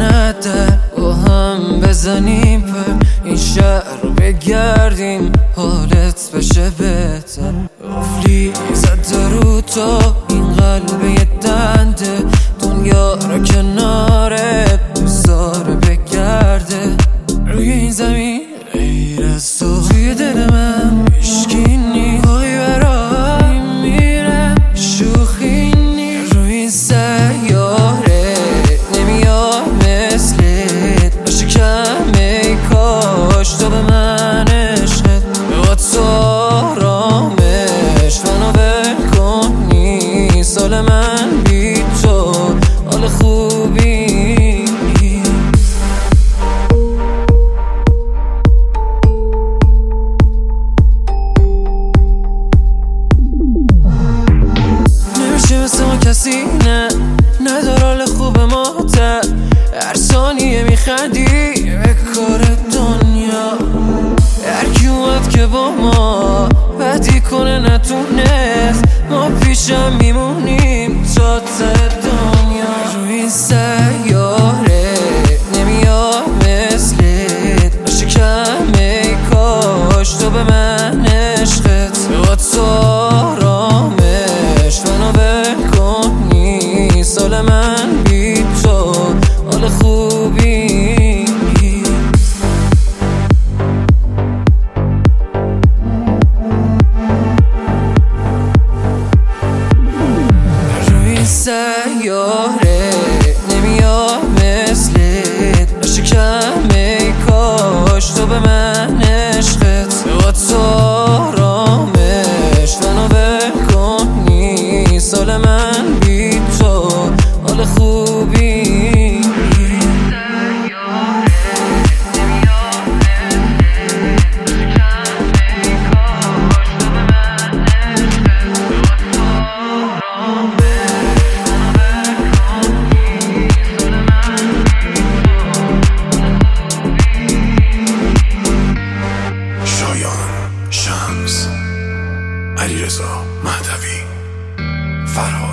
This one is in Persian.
نده با هم بزنیم پر این شهر رو بگردیم حالت بشه بهتر. قفلی زده رو تو این قلب یه دنده دنیا رو کنارت دوست داره بگرده. روی این زمین غیر از تو توی دل من هیچکی نیست. پای برای میرم شوخی نیست. روی این سیاره نمیاد مثلت باشه کم ای کاش تو به من عشقت بقاد تو آرامش منو ول کنی. سال من بی تو حال خوبی مثل ما کسی نداره حال خوب ما هر ثانیه میخندی به کار دنیا. هر کی اومد که با ما بدی کنه نتونست ما پیشم میمونیم تا ته دنیا. روی این سیاره نمیاد مثلت باشه کم ای کاش تو به من عشقت بقاد تو آرامش منو ول کنی. سال من بی تو حال خوبی روی این سیاره نمیاد مثلت باشه کم ای کاش تو به من عشقت بقاد تو آرامش منو ول کنی. سال من بی تو حال خوبی شایان شمس، علیرضا مهدوی، فرهاد